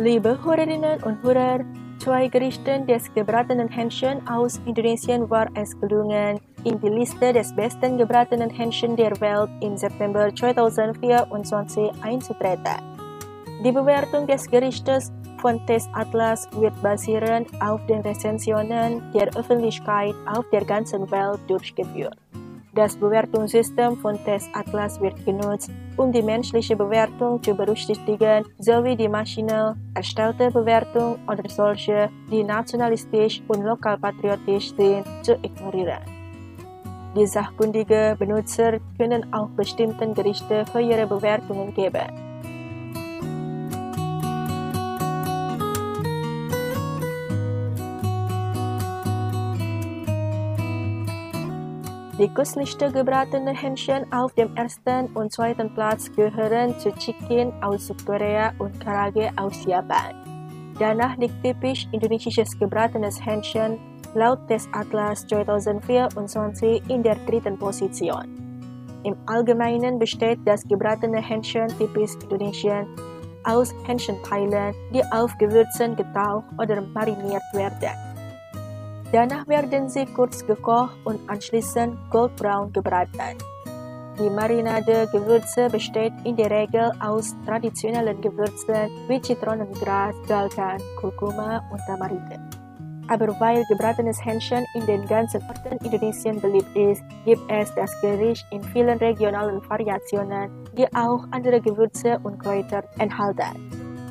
Liebe Hörerinnen und Hörer, 2 Gerichte des gebratenen Hähnchen aus Indonesien war es gelungen, in die Liste des besten gebratenen Hähnchen der Welt im September 2024 einzutreten. Die Bewertung des Gerichtes von Taste Atlas wird basierend auf den Rezensionen der Öffentlichkeit auf der ganzen Welt durchgeführt. Das Bewertungssystem von Taste Atlas wird genutzt, um die menschliche Bewertung zu berücksichtigen, sowie die maschinell erstellte Bewertung oder solche, die nationalistisch und lokalpatriotisch sind, zu ignorieren. Die sachkundigen Benutzer können auch bestimmten Gerichte höhere Bewertungen geben. Die köstlichsten gebratenen Hähnchen auf dem ersten und zweiten Platz gehören zu Chicken aus Südkorea und Karaage aus Japan. Danach liegt typisch indonesisches gebratenes Hähnchen laut Taste Atlas 2024 in der 3. Position. Im Allgemeinen besteht das gebratene Hähnchen typisch Indonesien aus Hähnchenteilen, die auf Gewürzen getaucht oder mariniert werden. Danach werden sie kurz gekocht und anschließend goldbraun gebraten. Die Marinade-Gewürze besteht in der Regel aus traditionellen Gewürzen wie Zitronengras, Galkan, Kurkuma und Tamarinde. Aber weil gebratenes Hähnchen in den ganzen Orten Indonesien beliebt ist, gibt es das Gericht in vielen regionalen Variationen, die auch andere Gewürze und Kräuter enthalten.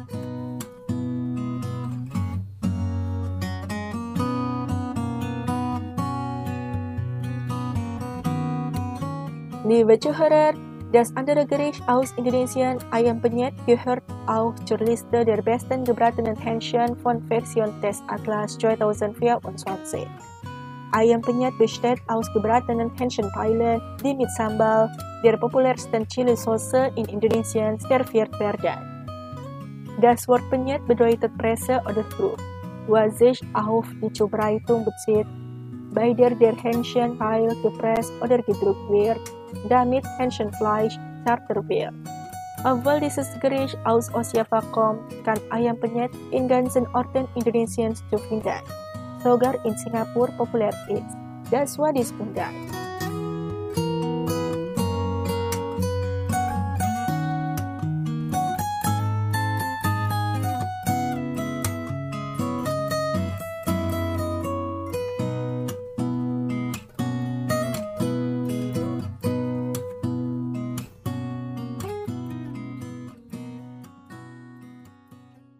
Liebe Zuhörer, das andere Gericht aus Indonesien, Ayam Penyet, gehört auch zur Liste der besten gebratenen Hähnchen von Version Taste Atlas 2024. Ayam Penyet besteht aus gebratenen Hähnchenteilen, die mit Sambal, der populärsten Chili-Sauce in Indonesien, serviert werden. Das Wort Penyet bedeutet Presse oder Frucht, was sich auf die Zubereitung bezieht, bei der Hähnchenteil gepresst oder gedrückt wird, damit Hähnchenfleisch zarter wird. Obwohl dieses Gericht aus Ostjava kommt, kann Ayam Penyet in ganzen Orten Indonesiens zu finden, sogar in Singapur populär ist. Das war die Stunde.